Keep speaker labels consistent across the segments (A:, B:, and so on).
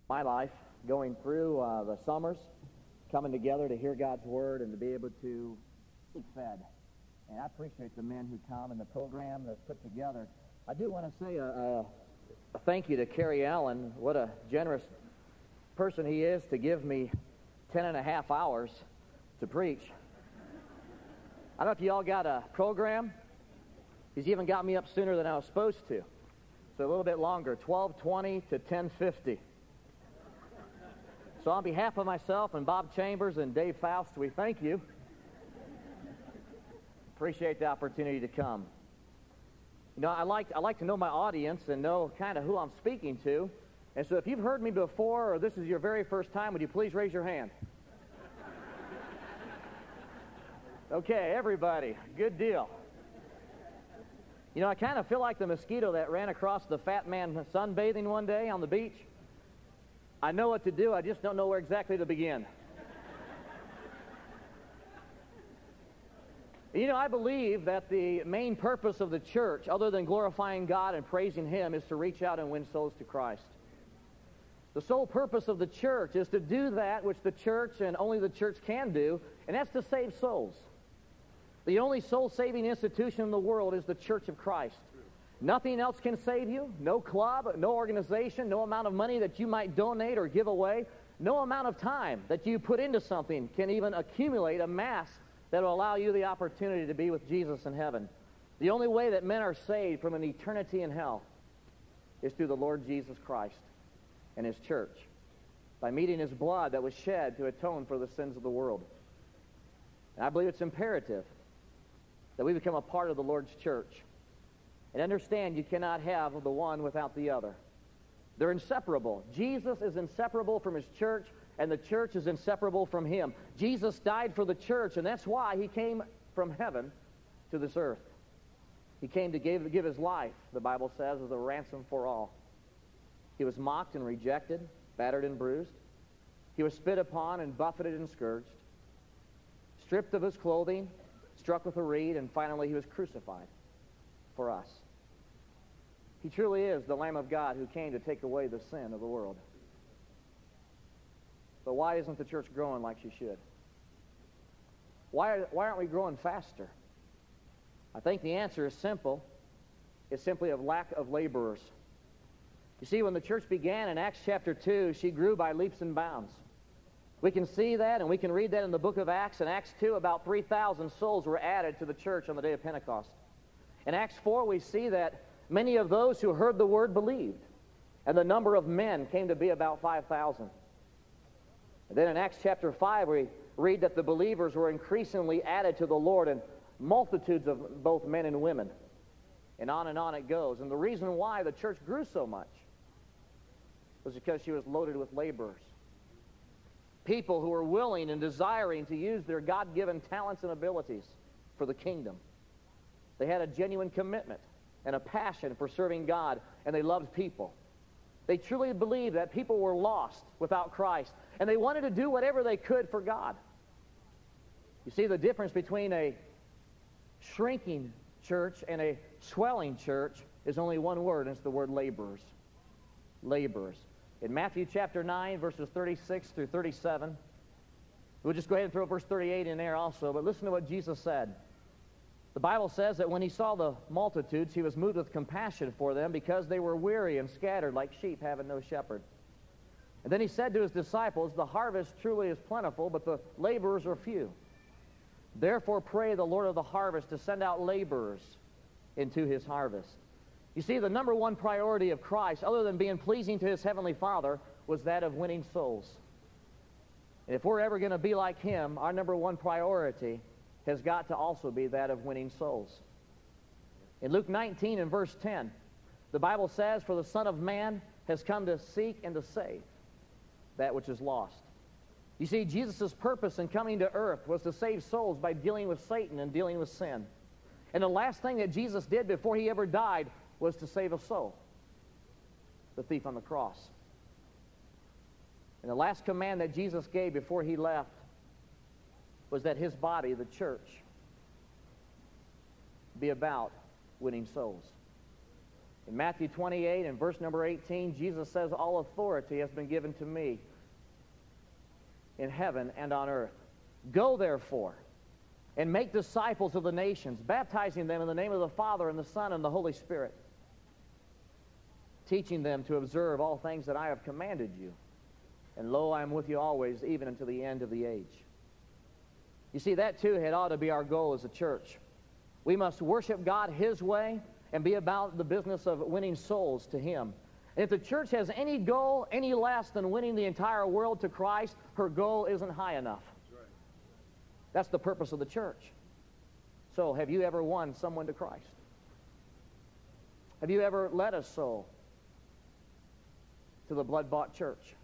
A: My life, going through the summers, coming together to hear God's Word and to be able to be fed. And I appreciate the men who come and the program that's put together. I do want to say a thank you to Kerry Allen. What a generous person he is to give me 10 and a half hours to preach. I don't know if you all got a program. He's even got me up sooner than I was supposed to. So a little bit longer, 12:20 to 10:50. So on behalf of myself and Bob Chambers and Dave Faust, we thank you. Appreciate the opportunity to come. You know, I like to know my audience and know kind of who I'm speaking to. And so if you've heard me before or this is your very first time, would you please raise your hand? Okay, everybody. Good deal. You know, I kind of feel like the mosquito that ran across the fat man sunbathing one day on the beach. I know what to do, I just don't know where exactly to begin. You know, I believe that the main purpose of the church, other than glorifying God and praising Him, is to reach out and win souls to Christ. The sole purpose of the church is to do that which the church and only the church can do, and that's to save souls. The only soul-saving institution in the world is the Church of Christ. Nothing else can save you. No club, no organization, no amount of money that you might donate or give away, no amount of time that you put into something can even accumulate a mass that will allow you the opportunity to be with Jesus in heaven. The only way that men are saved from an eternity in hell is through the Lord Jesus Christ and His church, by meeting His blood that was shed to atone for the sins of the world. And I believe it's imperative that we become a part of the Lord's church. And understand you cannot have the one without the other. They're inseparable. Jesus is inseparable from His church, and the church is inseparable from Him. Jesus died for the church, and that's why He came from heaven to this earth. He came to give His life, the Bible says, as a ransom for all. He was mocked and rejected, battered and bruised. He was spit upon and buffeted and scourged, stripped of His clothing, struck with a reed, and finally He was crucified for us. He truly is the Lamb of God who came to take away the sin of the world. But why isn't the church growing like she should? Why aren't we growing faster? I think the answer is simple. It's simply a lack of laborers. You see, when the church began in Acts chapter 2, she grew by leaps and bounds. We can see that, and we can read that in the book of Acts. In Acts 2, about 3,000 souls were added to the church on the day of Pentecost. In Acts 4, we see that many of those who heard the word believed, and the number of men came to be about 5,000. And then in Acts chapter 5, we read that the believers were increasingly added to the Lord, and multitudes of both men and women. And on it goes. And the reason why the church grew so much was because she was loaded with laborers. People who were willing and desiring to use their God-given talents and abilities for the kingdom. They had a genuine commitment and a passion for serving God, and they loved people. They truly believed that people were lost without Christ, and they wanted to do whatever they could for God. You see, the difference between a shrinking church and a swelling church is only one word, and it's the word laborers. Laborers. In Matthew chapter 9, verses 36 through 37, we'll just go ahead and throw verse 38 in there also, but listen to what Jesus said. The Bible says that when He saw the multitudes, He was moved with compassion for them because they were weary and scattered like sheep having no shepherd. And then He said to His disciples, the harvest truly is plentiful, but the laborers are few. Therefore pray the Lord of the harvest to send out laborers into His harvest. You see, the number one priority of Christ, other than being pleasing to His Heavenly Father, was that of winning souls. And if we're ever going to be like Him, our number one priority has got to also be that of winning souls. In Luke 19 and verse 10, the Bible says, for the Son of Man has come to seek and to save that which is lost. You see, Jesus' purpose in coming to earth was to save souls by dealing with Satan and dealing with sin. And the last thing that Jesus did before He ever died was to save a soul, the thief on the cross. And the last command that Jesus gave before He left was that His body, the church, be about winning souls. In Matthew 28 and verse number 18, Jesus says, all authority has been given to me in heaven and on earth. Go, therefore, and make disciples of the nations, baptizing them in the name of the Father and the Son and the Holy Spirit, teaching them to observe all things that I have commanded you. And lo, I am with you always, even unto the end of the age. You see, that too had ought to be our goal as a church. We must worship God His way and be about the business of winning souls to Him. And if the church has any goal any less than winning the entire world to Christ, her goal isn't high enough. That's the purpose of the church. So, have you ever won someone to Christ? Have you ever led a soul to the blood-bought church?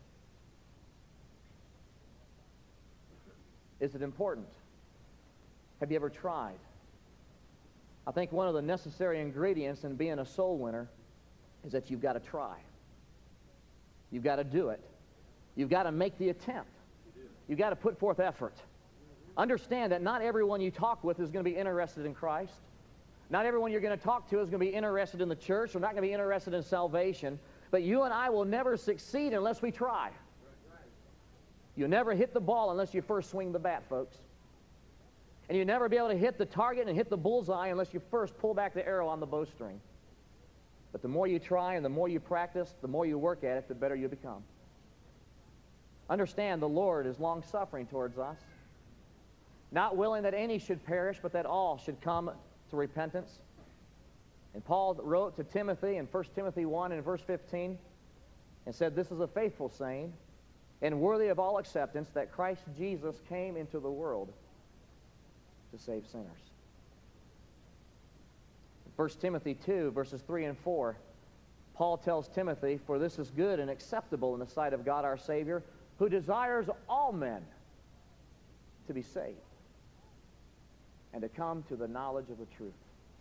A: Is it important? Have you ever tried? I think one of the necessary ingredients in being a soul winner is that you've got to try. You've got to do it. You've got to make the attempt. You've got to put forth effort. Understand that not everyone you talk with is going to be interested in Christ. Not everyone you're going to talk to is going to be interested in the church or not going to be interested in salvation. But you and I will never succeed unless we try. You'll never hit the ball unless you first swing the bat, folks. And you'll never be able to hit the target and hit the bullseye unless you first pull back the arrow on the bowstring. But the more you try and the more you practice, the more you work at it, the better you become. Understand, the Lord is long-suffering towards us, not willing that any should perish, but that all should come to repentance. And Paul wrote to Timothy in 1 Timothy 1 and verse 15 and said, this is a faithful saying and worthy of all acceptance, that Christ Jesus came into the world to save sinners. In 1 Timothy 2, verses 3 and 4, Paul tells Timothy, for this is good and acceptable in the sight of God our Savior, who desires all men to be saved and to come to the knowledge of the truth.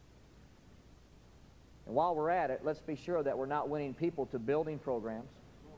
A: And while we're at it, let's be sure that we're not winning people to building programs.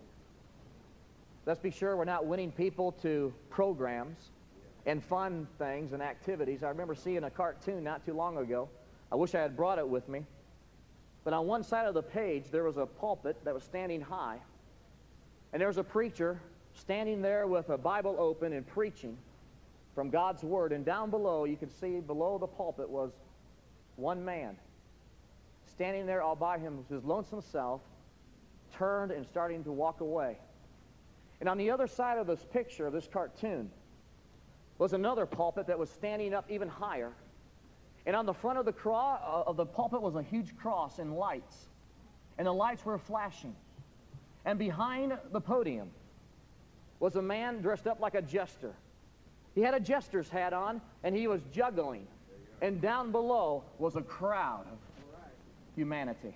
A: Let's be sure we're not winning people to programs and fun things and activities. I remember seeing a cartoon not too long ago. I wish I had brought it with me. But on one side of the page, there was a pulpit that was standing high. And there was a preacher standing there with a Bible open and preaching from God's Word. And down below, you could see below the pulpit was one man standing there all by him, his lonesome self, turned and starting to walk away. And on the other side of this picture, of this cartoon, was another pulpit that was standing up even higher. And on the front of the pulpit was a huge cross and lights. And the lights were flashing. And behind the podium was a man dressed up like a jester. He had a jester's hat on, and he was juggling. And down below was a crowd of humanity.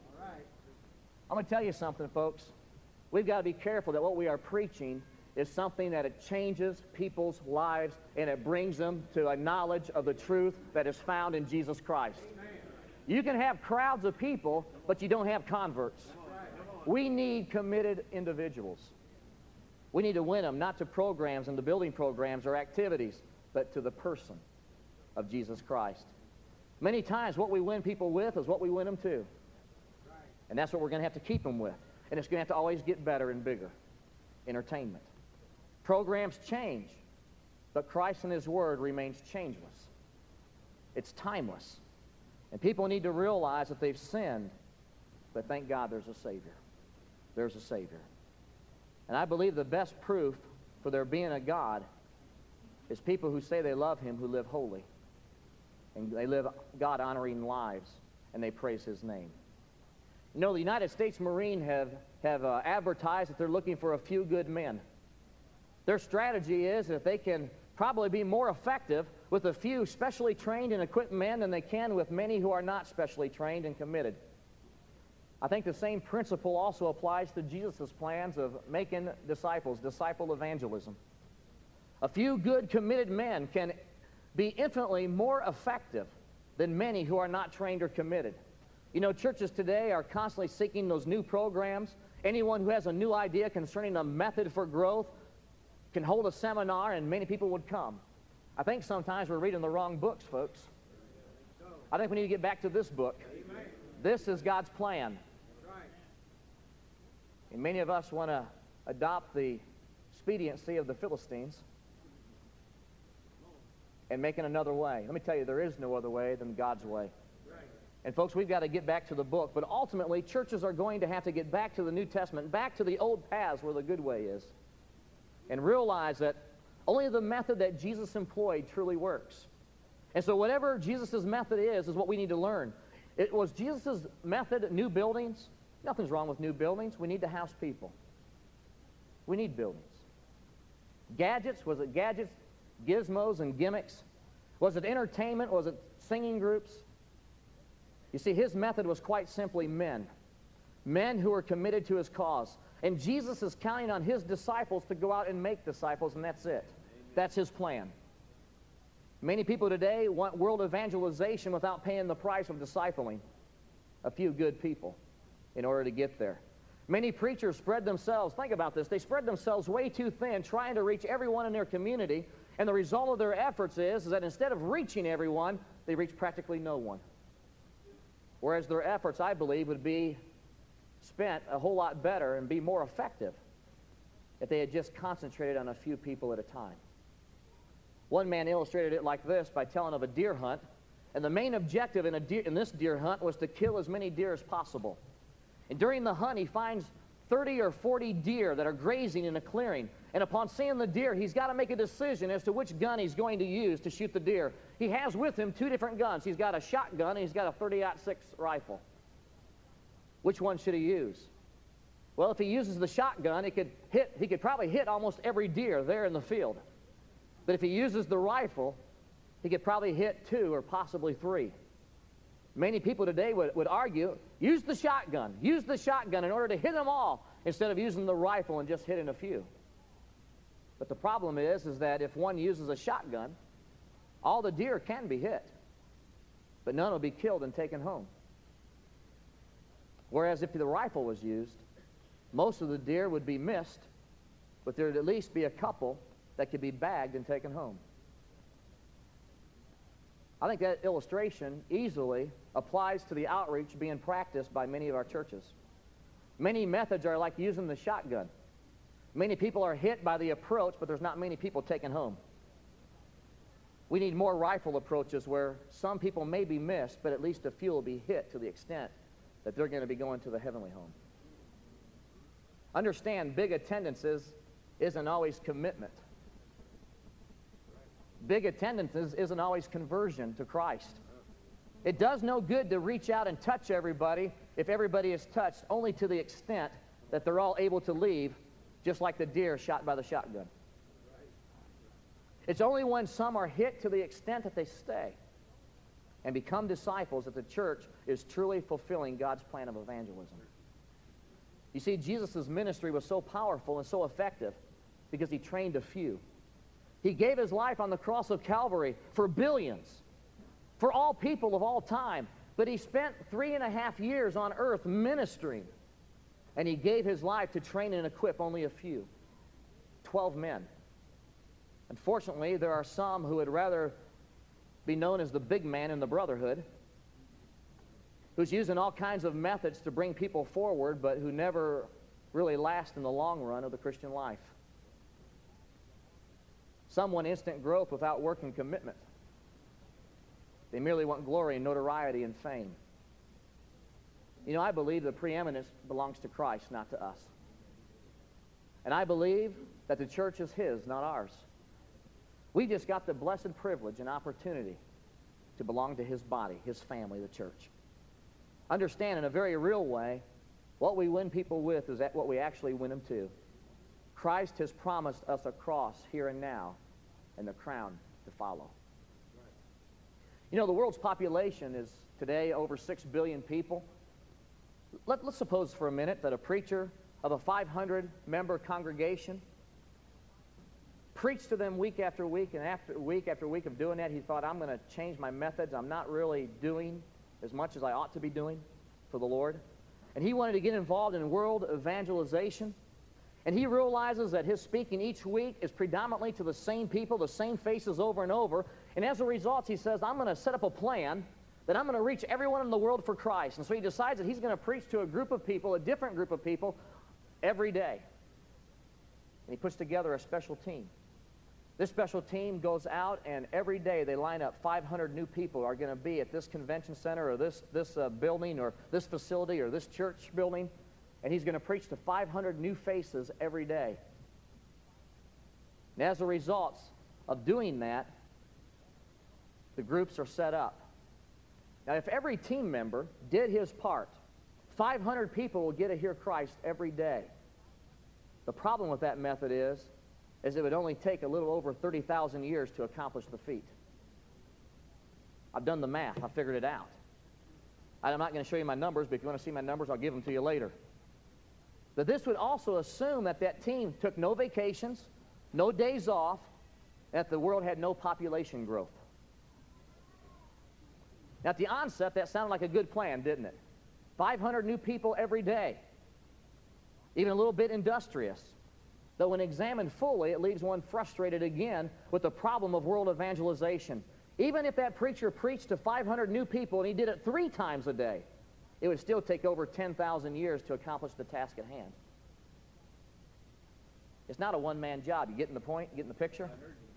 A: I'm going to tell you something, folks. We've got to be careful that what we are preaching is something that it changes people's lives and it brings them to a knowledge of the truth that is found in Jesus Christ. You can have crowds of people, but you don't have converts. We need committed individuals. We need to win them, not to programs and the building programs or activities, but to the person of Jesus Christ. Many times what we win people with is what we win them to. And that's what we're going to have to keep them with. And it's going to have to always get better and bigger. Entertainment. Programs change, but Christ and His Word remains changeless. It's timeless. And people need to realize that they've sinned, but thank God there's a Savior. There's a Savior. And I believe the best proof for there being a God is people who say they love Him, who live holy. And they live God-honoring lives, and they praise His name. You know, the United States Marine have advertised that they're looking for a few good men. Their strategy is that they can probably be more effective with a few specially trained and equipped men than they can with many who are not specially trained and committed. I think the same principle also applies to Jesus' plans of making disciples, disciple evangelism. A few good, committed men can be infinitely more effective than many who are not trained or committed. You know, churches today are constantly seeking those new programs. Anyone who has a new idea concerning a method for growth can hold a seminar and many people would come. I think sometimes we're reading the wrong books, folks. I think we need to get back to this book. This is God's plan. And many of us want to adopt the expediency of the Philistines and make it another way. Let me tell you, there is no other way than God's way. And folks, we've got to get back to the book. But ultimately, churches are going to have to get back to the New Testament, back to the old paths where the good way is, and realize that only the method that Jesus employed truly works. And so whatever Jesus' method is what we need to learn. It was Jesus' method, new buildings. Nothing's wrong with new buildings. We need to house people. We need buildings. Gadgets, was it gadgets, gizmos, and gimmicks? Was it entertainment? Was it singing groups? You see, his method was quite simply men. Men who were committed to his cause. And Jesus is counting on his disciples to go out and make disciples, and that's it. That's his plan. Many people today want world evangelization without paying the price of discipling a few good people in order to get there. Many preachers spread themselves, think about this, they spread themselves way too thin trying to reach everyone in their community, and the result of their efforts is that instead of reaching everyone, they reach practically no one. Whereas their efforts, I believe, would be spent a whole lot better and be more effective if they had just concentrated on a few people at a time. One man illustrated it like this by telling of a deer hunt, and the main objective in this deer hunt was to kill as many deer as possible. And during the hunt, he finds 30 or 40 deer that are grazing in a clearing. And upon seeing the deer, he's got to make a decision as to which gun he's going to use to shoot the deer. He has with him two different guns. He's got a shotgun and he's got a 30-06 rifle. Which one should he use? Well, if he uses the shotgun, he could probably hit almost every deer there in the field. But if he uses the rifle, he could probably hit 2 or possibly 3. Many people today would argue, use the shotgun in order to hit them all instead of using the rifle and just hitting a few. But the problem is that if one uses a shotgun, all the deer can be hit, but none will be killed and taken home. Whereas if the rifle was used, most of the deer would be missed, but there would at least be a couple that could be bagged and taken home. I think that illustration easily applies to the outreach being practiced by many of our churches. Many methods are like using the shotgun. Many people are hit by the approach, but there's not many people taken home. We need more rifle approaches where some people may be missed, but at least a few will be hit to the extent that they're going to be going to the heavenly home. Understand, big attendances isn't always commitment. Big attendances isn't always conversion to Christ. It does no good to reach out and touch everybody if everybody is touched only to the extent that they're all able to leave, just like the deer shot by the shotgun. It's only when some are hit to the extent that they stay and become disciples that the church is truly fulfilling God's plan of evangelism. You see, Jesus' ministry was so powerful and so effective because he trained a few. He gave his life on the cross of Calvary for billions, for all people of all time. But he spent 3.5 years on earth ministering, and he gave his life to train and equip only a few, 12 men. Unfortunately, there are some who would rather be known as the big man in the brotherhood, who's using all kinds of methods to bring people forward, but who never really last in the long run of the Christian life. Some want instant growth without work and commitment. They merely want glory and notoriety and fame. You know, I believe the preeminence belongs to Christ, not to us. And I believe that the church is his, not ours. We just got the blessed privilege and opportunity to belong to his body, his family, the church. Understand in a very real way, what we win people with is what we actually win them to. Christ has promised us a cross here and now and the crown to follow. You know, the world's population is today over 6 billion people. Let's suppose for a minute that a preacher of a 500-member congregation preached to them week after week, and after week of doing that, he thought, I'm going to change my methods. I'm not really doing as much as I ought to be doing for the Lord. And he wanted to get involved in world evangelization. And he realizes that his speaking each week is predominantly to the same people, the same faces over and over. And as a result, he says, I'm going to set up a plan that I'm going to reach everyone in the world for Christ. And so he decides that he's going to preach to a group of people, a different group of people, every day. And he puts together a special team. This special team goes out, and every day they line up 500 new people are going to be at this convention center or this building or this facility or this church building, and he's going to preach to 500 new faces every day. And as a result of doing that, the groups are set up. Now, if every team member did his part, 500 people will get to hear Christ every day. The problem with that method is it would only take a little over 30,000 years to accomplish the feat. I've done the math. I figured it out. I'm not going to show you my numbers, but if you want to see my numbers, I'll give them to you later. But this would also assume that that team took no vacations, no days off, and that the world had no population growth. Now, at the onset, that sounded like a good plan, didn't it? 500 new people every day. Even a little bit industrious. Though when examined fully, it leaves one frustrated again with the problem of world evangelization. Even if that preacher preached to 500 new people and he did it 3 times a day, it would still take over 10,000 years to accomplish the task at hand. It's not a one-man job. You getting the point? You getting the picture?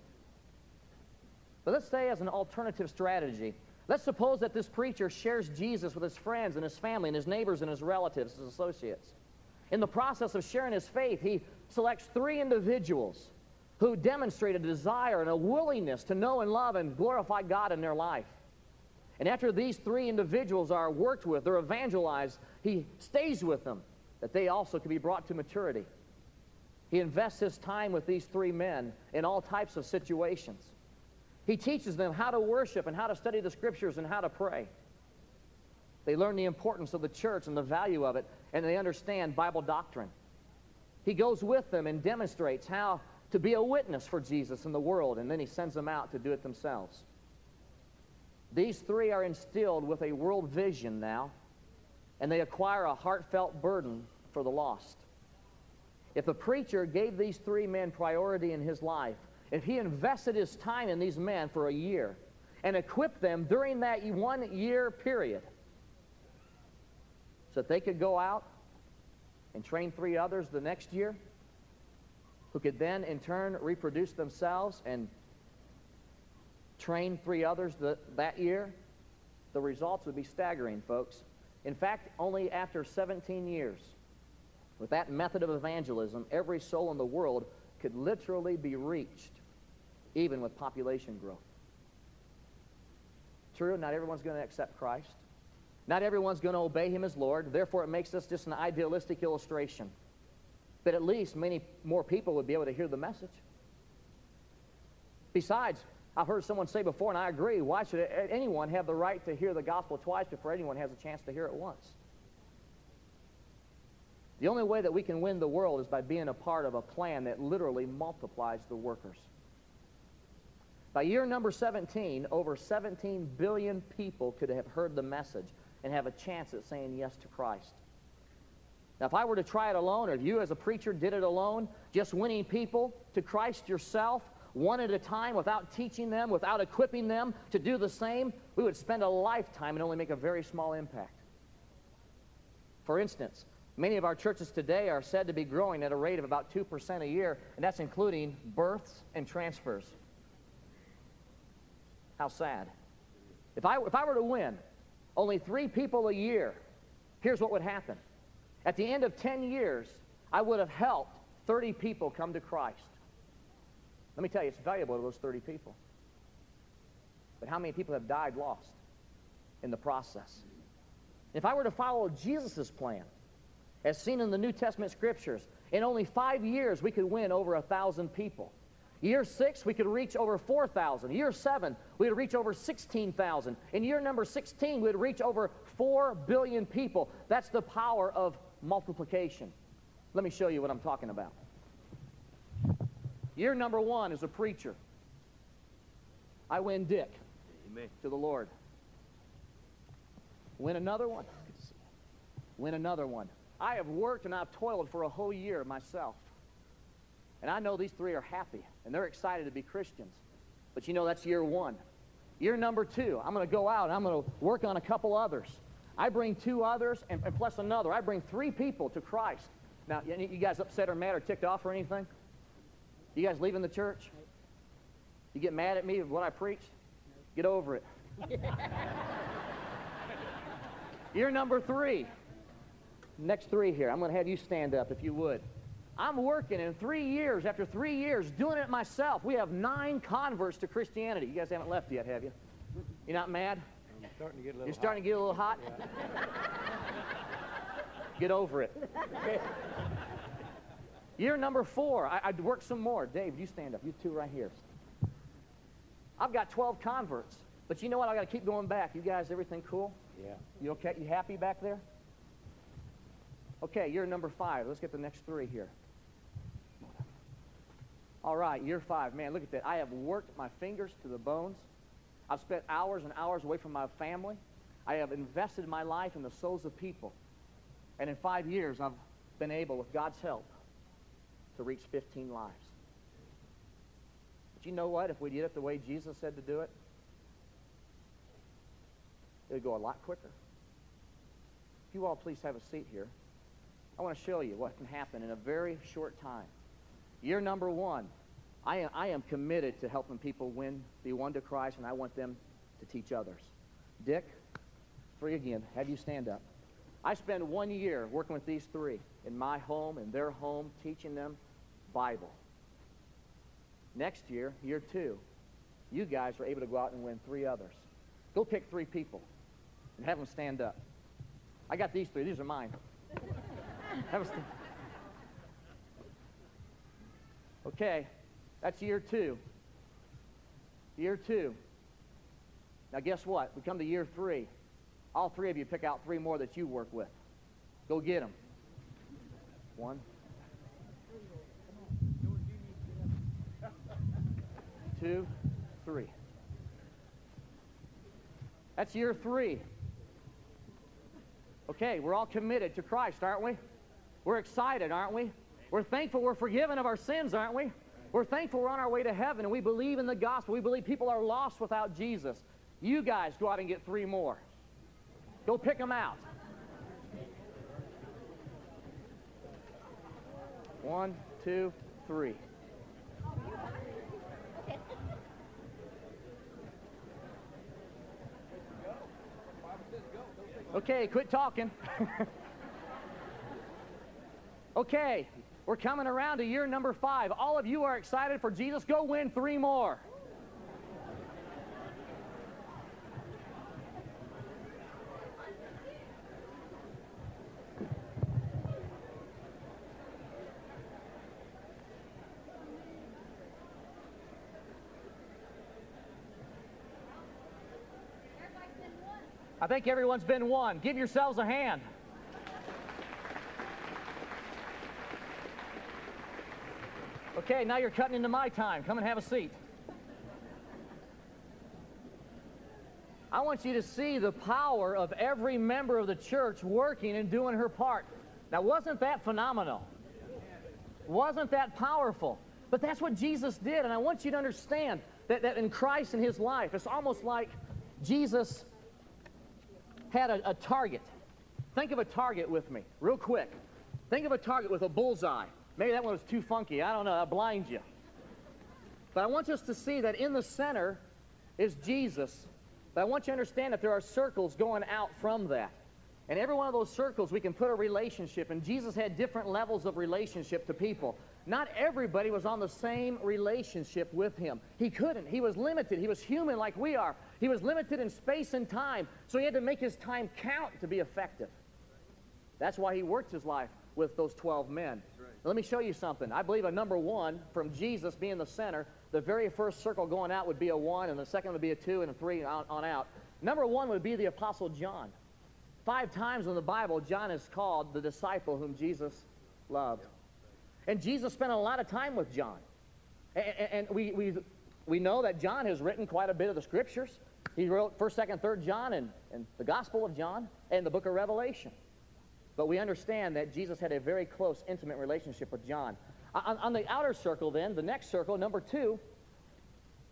A: But let's say as an alternative strategy, let's suppose that this preacher shares Jesus with his friends and his family and his neighbors and his relatives, his associates. In the process of sharing his faith, he selects 3 individuals who demonstrate a desire and a willingness to know and love and glorify God in their life. And after these 3 individuals are worked with, they're evangelized, he stays with them, that they also can be brought to maturity. He invests his time with these 3 men in all types of situations. He teaches them how to worship and how to study the Scriptures and how to pray. They learn the importance of the church and the value of it, and they understand Bible doctrine. He goes with them and demonstrates how to be a witness for Jesus in the world, and then he sends them out to do it themselves. These 3 are instilled with a world vision now, and they acquire a heartfelt burden for the lost. If the preacher gave these 3 men priority in his life, if he invested his time in these men for a year and equipped them during that 1-year period so that they could go out and train 3 others the next year who could then in turn reproduce themselves and train 3 others that year, the results would be staggering, folks. In fact, only after 17 years, with that method of evangelism, every soul in the world could literally be reached, even with population growth. True, not everyone's going to accept Christ. Not everyone's going to obey him as Lord. Therefore, it makes this just an idealistic illustration. But at least many more people would be able to hear the message. Besides, I've heard someone say before, and I agree, why should anyone have the right to hear the gospel twice before anyone has a chance to hear it once? The only way that we can win the world is by being a part of a plan that literally multiplies the workers. By year number 17, over 17 billion people could have heard the message and have a chance at saying yes to Christ. Now, if I were to try it alone, or if you as a preacher did it alone, just winning people to Christ yourself, one at a time, without teaching them, without equipping them to do the same, we would spend a lifetime and only make a very small impact. For instance, many of our churches today are said to be growing at a rate of about 2% a year, and that's including births and transfers. How sad. If I were to win only 3 people a year, here's what would happen. At the end of 10 years, I would have helped 30 people come to Christ. Let me tell you, it's valuable to those 30 people. But how many people have died lost in the process? If I were to follow Jesus' plan, as seen in the New Testament Scriptures, in only 5 years, we could win over 1,000 people. Year 6, we could reach over 4,000. Year 7, we would reach over 16,000. In year number 16, we would reach over 4 billion people. That's the power of multiplication. Let me show you what I'm talking about. Year number 1 as a preacher, I win Dick. Amen. To the Lord. Win another one. Win another one. I have worked and I've toiled for a whole year myself. And I know these 3 are happy, and they're excited to be Christians. But you know, that's year 1. Year number 2, I'm going to go out and I'm going to work on a couple others. I bring 2 others and plus another. I bring 3 people to Christ. Now, you guys upset or mad or ticked off or anything? You guys leaving the church? You get mad at me of what I preached? Get over it. Year number 3. Next 3 here. I'm going to have you stand up if you would. I'm working in 3 years, after 3 years, doing it myself. We have 9 converts to Christianity. You guys haven't left yet, have you? You're not mad?
B: I'm starting to get a little
A: You're starting to get a little hot?
B: Yeah.
A: Get over it. Okay. Year number 4, I'd work some more. Dave, you stand up. You 2 right here. I've got 12 converts. But you know what? I've got to keep going back. You guys, everything cool?
B: Yeah.
A: You okay? You happy back there? Okay, year number 5. Let's get the next 3 here. All right, year 5. Man, look at that. I have worked my fingers to the bones. I've spent hours and hours away from my family. I have invested my life in the souls of people. And in 5 years, I've been able, with God's help, to reach 15 lives. But you know what? If we did it the way Jesus said to do it, it would go a lot quicker. If you all please have a seat here, I want to show you what can happen in a very short time. Year number 1, I am committed to helping people be won to Christ, and I want them to teach others. Dick, 3 again, have you stand up. I spend 1 year working with these 3 in my home, in their home, teaching them Bible. Next year, year 2, you guys are able to go out and win 3 others. Go pick 3 people and have them stand up. I got these 3. These are mine. Have them okay, that's year 2. Year 2. Now guess what? We come to year 3. All 3 of you pick out 3 more that you work with. Go get them. 1. 2, 3. That's year 3. Okay, we're all committed to Christ, aren't we? We're excited, aren't we? We're thankful we're forgiven of our sins, aren't we? We're thankful we're on our way to heaven, and we believe in the gospel. We believe people are lost without Jesus. You guys go out and get 3 more. Go pick them out. 1, 2, 3. Okay, quit talking. Okay, we're coming around to year number 5. All of you are excited for Jesus. Go win 3 more. I think everyone's been won. Give yourselves a hand. Okay, now you're cutting into my time. Come and have a seat. I want you to see the power of every member of the church working and doing her part. Now, wasn't that phenomenal? Wasn't that powerful? But that's what Jesus did, and I want you to understand that in Christ and his life, it's almost like Jesus had a target. Think of a target with me, real quick. Think of a target with a bullseye. Maybe that one was too funky. I don't know. That'll blind you. But I want us to see that in the center is Jesus. But I want you to understand that there are circles going out from that. And every one of those circles, we can put a relationship. And Jesus had different levels of relationship to people. Not everybody was on the same relationship with him. He couldn't. He was limited. He was human like we are. He was limited in space and time. So he had to make his time count to be effective. That's why he worked his life with those 12 men. Let me show you something. I believe a number 1 from Jesus being the center, the very first circle going out would be a 1, and the second would be a 2, and a 3 on out. Number 1 would be the Apostle John. 5 times in the Bible, John is called the disciple whom Jesus loved. And Jesus spent a lot of time with John. And we know that John has written quite a bit of the Scriptures. He wrote 1st, 2nd, 3rd John, and the Gospel of John, and the book of Revelation. But we understand that Jesus had a very close, intimate relationship with John. On the outer circle then, the next circle, number 2,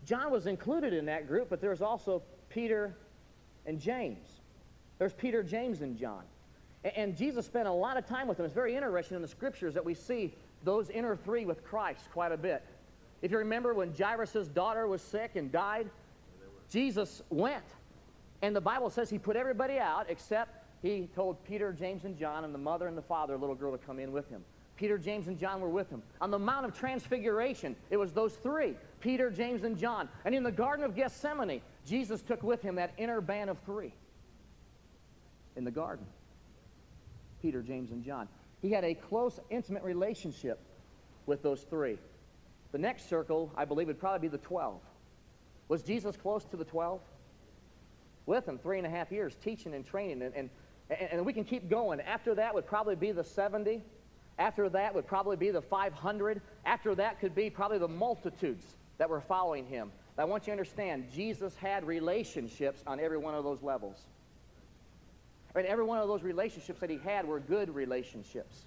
A: John was included in that group, but there's also Peter and James. There's Peter, James, and John. And Jesus spent a lot of time with them. It's very interesting in the Scriptures that we see those inner three with Christ quite a bit. If you remember when Jairus' daughter was sick and died, Jesus went. And the Bible says he put everybody out except he told Peter, James, and John, and the mother and the father, a little girl, to come in with him. Peter, James, and John were with him. On the Mount of Transfiguration, it was those three, Peter, James, and John. And in the Garden of Gethsemane, Jesus took with him that inner band of three in the garden. Peter, James, and John. He had a close, intimate relationship with those three. The next circle, I believe, would probably be the 12. Was Jesus close to the 12? With them 3.5 years, teaching and training, and we can keep going. After that would probably be the 70. After that would probably be the 500. After that could be probably the multitudes that were following him. I want you to understand, Jesus had relationships on every one of those levels. And every one of those relationships that he had were good relationships.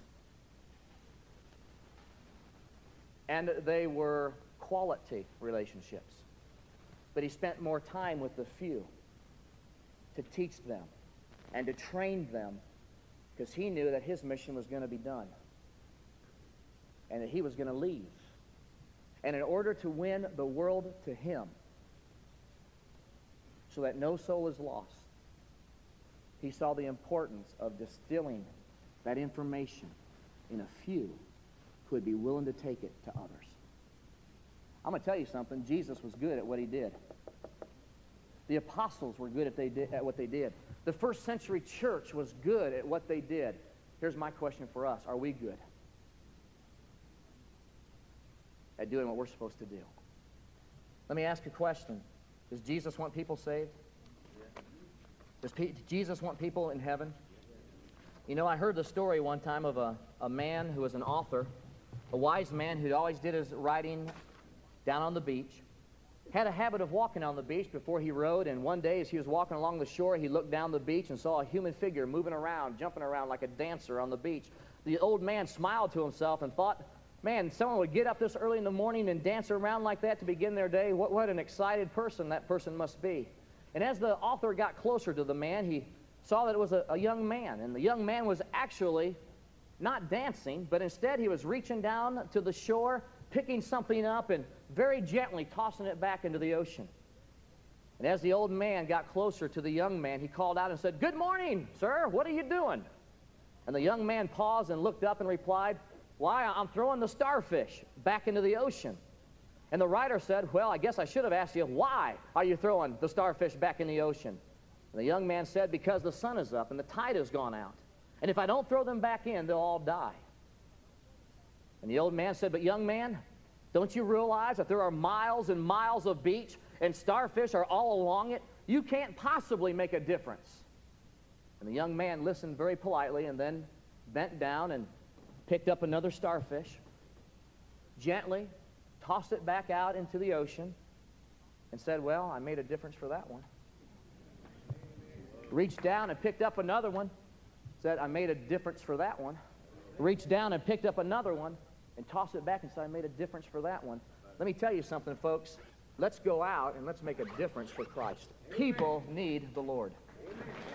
A: And they were quality relationships. But he spent more time with the few to teach them and to train them, because he knew that his mission was going to be done and that he was going to leave. And in order to win the world to him, so that no soul is lost, he saw the importance of distilling that information in a few who would be willing to take it to others. I'm going to tell you something. Jesus was good at what he did. The apostles were good at what they did. The first century church was good at what they did. Here's my question for us. Are we good at doing what we're supposed to do? Let me ask a question. Does Jesus want people saved? Does Jesus want people in heaven? You know, I heard the story one time of a man who was an author, a wise man who always did his writing down on the beach, had a habit of walking on the beach before he rode, and one day as he was walking along the shore, he looked down the beach and saw a human figure moving around, jumping around like a dancer on the beach. The old man smiled to himself and thought, man, someone would get up this early in the morning and dance around like that to begin their day. What an excited person that person must be. And as the author got closer to the man, he saw that it was a young man, and the young man was actually not dancing, but instead he was reaching down to the shore, picking something up and very gently tossing it back into the ocean. And as the old man got closer to the young man, he called out and said, "Good morning, sir. What are you doing?" And the young man paused and looked up and replied, "Why, I'm throwing the starfish back into the ocean." And the writer said, "Well, I guess I should have asked you, why are you throwing the starfish back in the ocean?" And the young man said, "Because the sun is up and the tide has gone out. And if I don't throw them back in, they'll all die." And the old man said, "But young man, don't you realize that there are miles and miles of beach and starfish are all along it? You can't possibly make a difference." And the young man listened very politely and then bent down and picked up another starfish, gently tossed it back out into the ocean, and said, "Well, I made a difference for that one." Reached down and picked up another one, said, "I made a difference for that one." Reached down and picked up another one and tossed it back and said, "I made a difference for that one." Let me tell you something, folks. Let's go out and let's make a difference for Christ. People need the Lord.